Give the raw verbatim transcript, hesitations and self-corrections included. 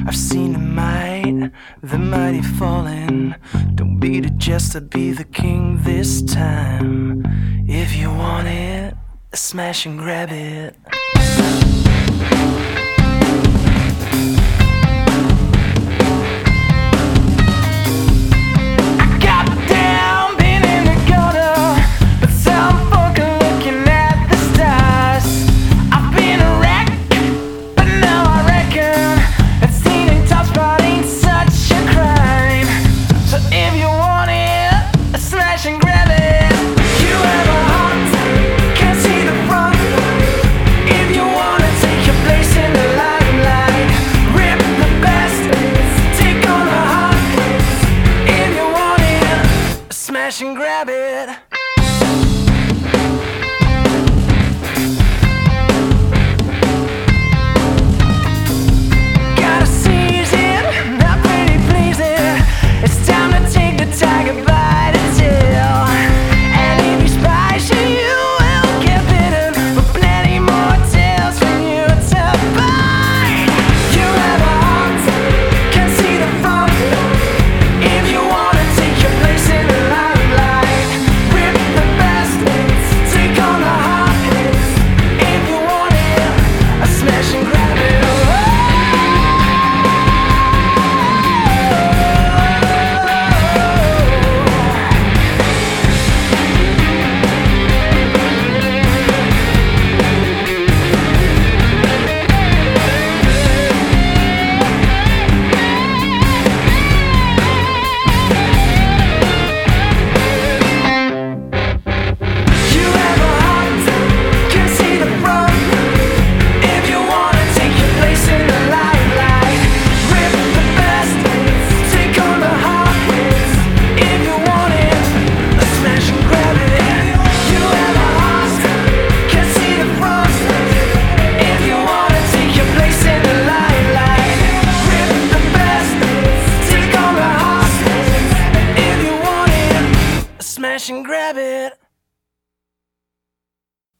I've seen the might, the mighty falling. Don't be the jester, be the king this time. If you want it, smash and grab it. Smash and grab it. Gotta seize it, not pretty please it. It's time to take the tiger by the tail. And if you spicy, you will get bitten, but plenty more tails for you to bite. You have a heart, can see the front. If you wanna take your place in the light, smash and grab it.